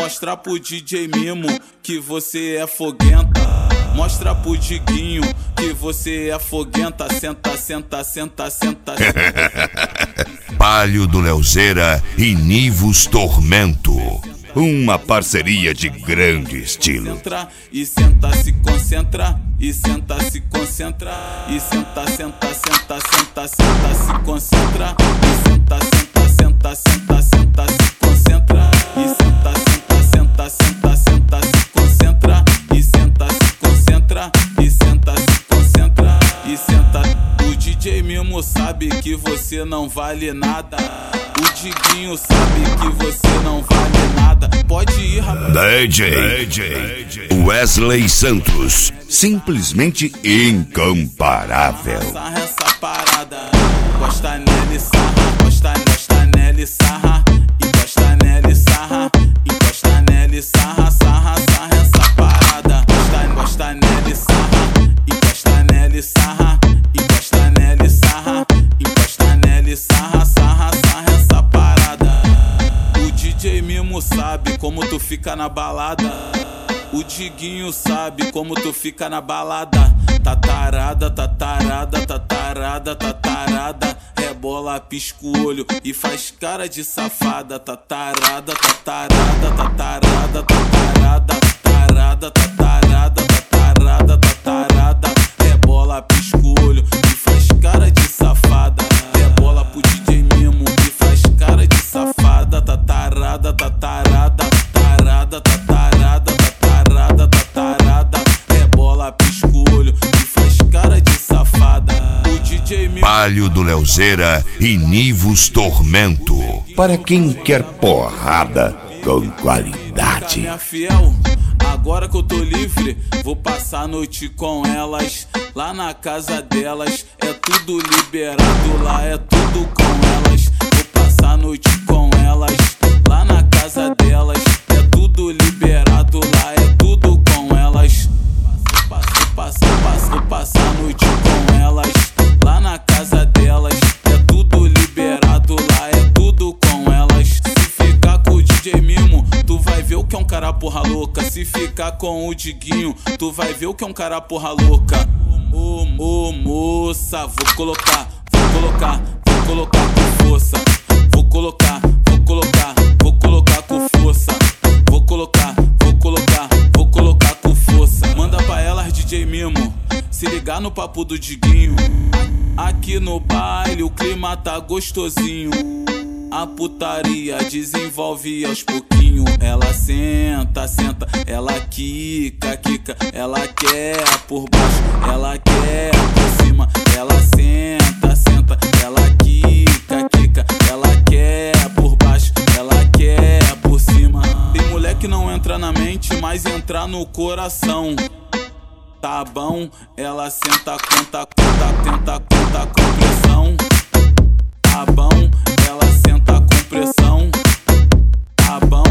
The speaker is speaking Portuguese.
Mostra pro DJ Mimo que você é foguenta. Mostra pro Diguinho que você é foguenta. Senta, senta, senta, senta. Palio do Leozeira e Nivus Tormento. Uma parceria de grande estilo. E senta, se concentra. E senta, se concentra. E senta, senta, senta, senta, senta, se concentra. E senta, senta, senta, senta, senta, se concentra. E senta, senta, senta, senta, senta, se concentra. E senta, se concentra. E senta, se concentra. E senta. O DJ Mimo sabe que você não vale nada. O Diguinho sabe que você não vale nada. Pode ir, rapaz. DJ Wesley Santos, simplesmente incomparável. Sarra essa parada. Gosta nele, sarra. Gosta nele, sarra. Encosta nele, sarra. Encosta nele, sarra. Sarra, sarra essa parada. Gosta nele, sarra. Encosta nele, sarra. Encosta nele, sarra. Encosta nele, sarra. Sarra, sarra essa parada. O DJ Mimo sabe como tu fica na balada. O Diguinho sabe como tu fica na balada. Tatarada, tatarada, tatarada, tatarada. Rebola, pisca o olho e faz cara de safada. Tatarada, tatarada, tatarada, tatarada, tatarada, tatarada, tatarada, tatarada. Rebola, pisca o olho e faz cara de safada. Rebola pro DJ Mimo e faz cara de safada. Tatarada, tatarada, tatarada, tatarada, tatarada, tatarada. Rebola, pisca o olho e faz cara de safada. O DJ Mimo. Palio do Leozeira e Nivus Tormento. Para quem quer porrada com qualidade. Minha fiel, agora que eu tô livre, vou passar a noite com elas. Lá na casa delas, é tudo liberado, lá é tudo com elas. Vou passar a noite com elas. Lá na casa delas, é tudo liberado, lá é tudo com elas. Vou passar a noite com elas. Lá na casa delas, é tudo liberado, lá é tudo com elas. Se ficar com o DJ Mimo, tu vai ver o que é um cara porra louca. Se ficar com o Diguinho, tu vai ver o que é um cara porra louca. Ô moça, vou colocar com força. Vou colocar com força. Vou colocar com força. Manda pra elas, DJ Mimo, se ligar no papo do Diguinho. Aqui no baile o clima tá gostosinho. A putaria desenvolve aos pouquinho. Ela senta, senta, ela quica, quica. Ela quer por baixo, ela quer por cima. Ela senta, senta, ela quica, quica. Ela quer por baixo, ela quer por cima. Tem mulher que não entra na mente, mas entra no coração. Tá bom, ela senta, conta, tenta, conta com pressão. Tá bom, ela senta com pressão. Tá bom,